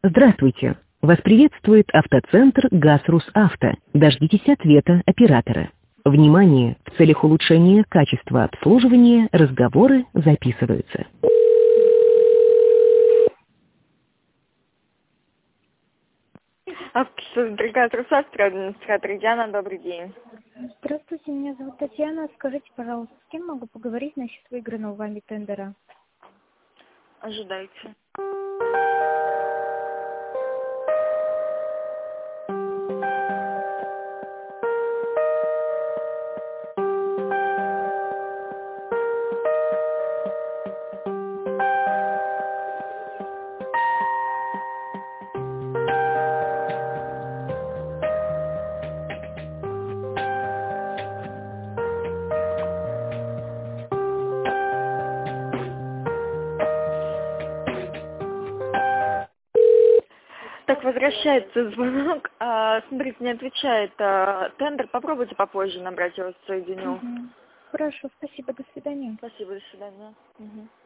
Здравствуйте. Вас приветствует автоцентр ГАЗ-Русавто. Дождитесь ответа оператора. Внимание! В целях улучшения качества обслуживания разговоры записываются. Автоцентр Русавто, администратор Яна, добрый день. Здравствуйте, меня зовут Татьяна. Скажите, пожалуйста, с кем могу поговорить насчет выигранного вами тендера? Ожидайте. Так, возвращается звонок. Смотрите, не отвечает тендер. Попробуйте попозже набрать, я вас соединю. Хорошо, спасибо, до свидания. Спасибо, до свидания.